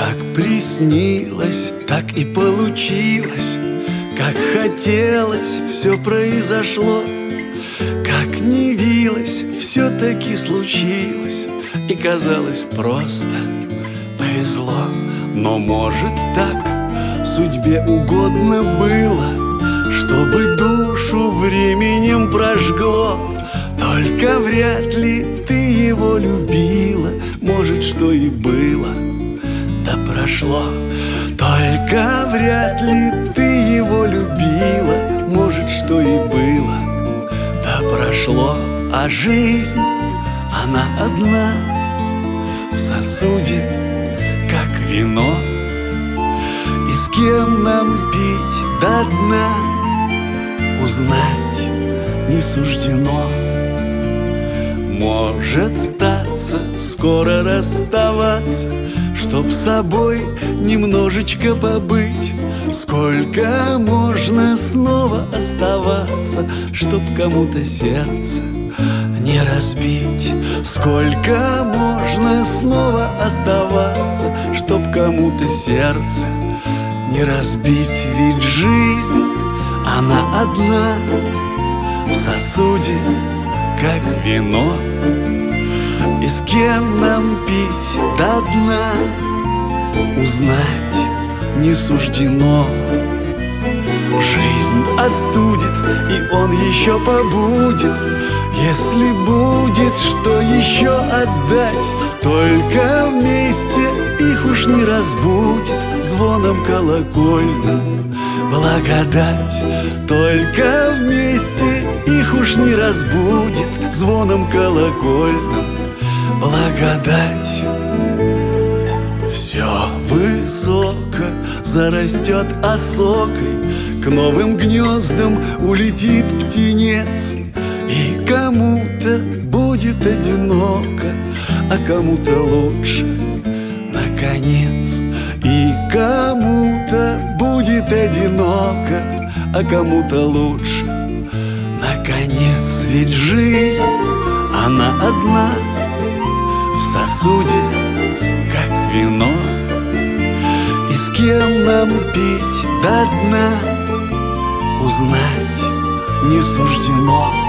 Как приснилось, так и получилось, как хотелось, все произошло. Как не вилось, все-таки случилось, и казалось просто повезло. Но может так судьбе угодно было, чтобы душу временем прожгло. Только вряд ли ты его любила, может, что и было, да прошло. Только вряд ли ты его любила, может, что и было, да прошло. А жизнь, она одна, в сосуде, как вино. И с кем нам пить до дна, узнать не суждено. Может статься, скоро расставаться, чтоб собой немножечко побыть. Сколько можно снова оставаться, чтоб кому-то сердце не разбить. Сколько можно снова оставаться, чтоб кому-то сердце не разбить. Ведь жизнь, она одна, в сосуде, как вино. И с кем нам пить до дна, узнать не суждено. Жизнь остудит, и он еще побудет, если будет что еще отдать. Только вместе их уж не разбудит звоном колокольным благодать. Только вместе их уж не разбудит звоном колокольным благодать. Все высоко зарастет осокой, к новым гнездам улетит птенец. И кому-то будет одиноко, а кому-то лучше, наконец. И кому-то будет одиноко, а кому-то лучше, наконец. Ведь жизнь, она одна, в сосуде, как вино. И с кем нам пить до дна, узнать не суждено.